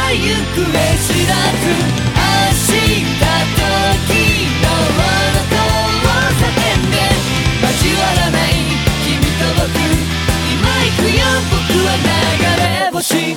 は行方知らず、明日時のあの交差点で交わらない君と僕、今行くよ僕は流れ星。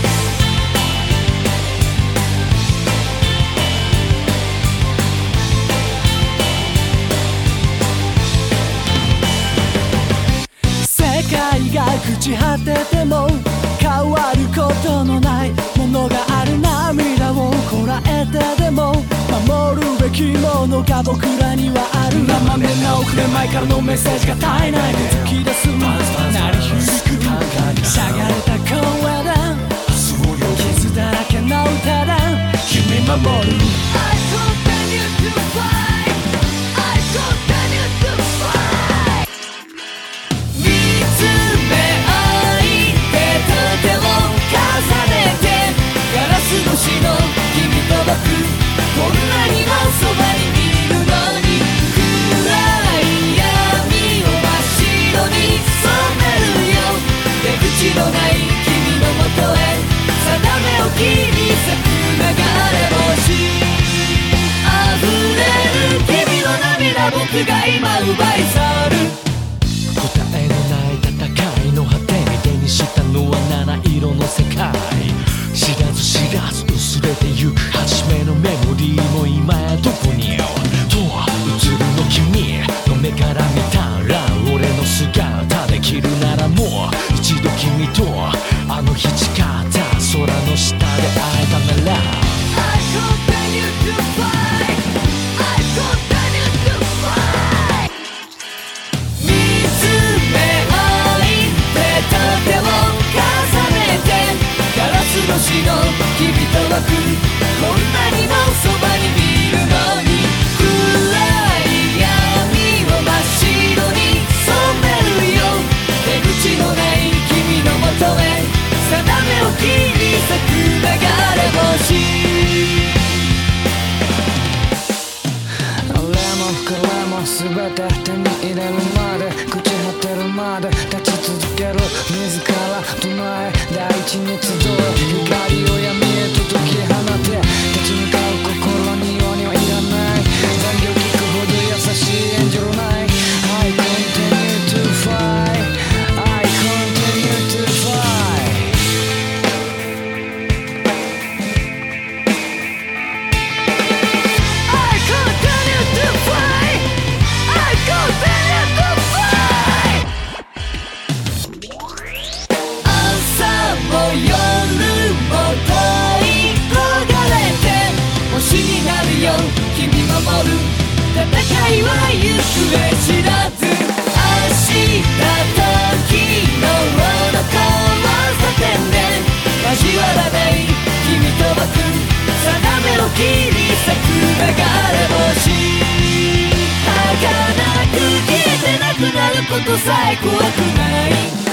世界が朽ち果てても変わることのないものがある。涙をこらえてでも守るべきものが僕らにはある。何万年何億年前からのメッセージが絶えないで突き出す鳴り響くしゃがれた声だ、傷だらけの歌だ、君守る。こんなにもそばにいるのに、暗い闇を真っ白に染めるよ。出口のない君のもとへ定めを切り裂く流れ星。溢れる君の涙、僕が今奪い去る。 答えのない戦いの果てに手にしたのは七色の世界。知らず知らず薄れてゆく初めのメモリーも今やどこにと映るの君の目から見たら俺の姿できるならもう一度君とあの日誓った空の下で会えたなら I continue to fight, I continue to fight。 見つめ合い手と手を重ねてガラス越しの君と僕、こんなにもそばにいるのに、暗い闇を真っ白に染めるよ。出口のない君のもとへ定めを切り裂く流れ星。 俺もこれも全て手に入れるまで朽ち果てるまで立ち続ける自ら唱え大地に集う光を闇へと解き放て立ち向かう心に弱音はいらない残業聞くほど優しいエンジェルない I continue to fight I continue to fight I continue to fight I continue to fight。 朝も夜も遠い焦がれて星になるよ君守る。戦いは行方知らず、明日時のあの交差点で交わらない君と僕、定めを切り裂く流れ星。儚く消えてなくなることさえ怖くない。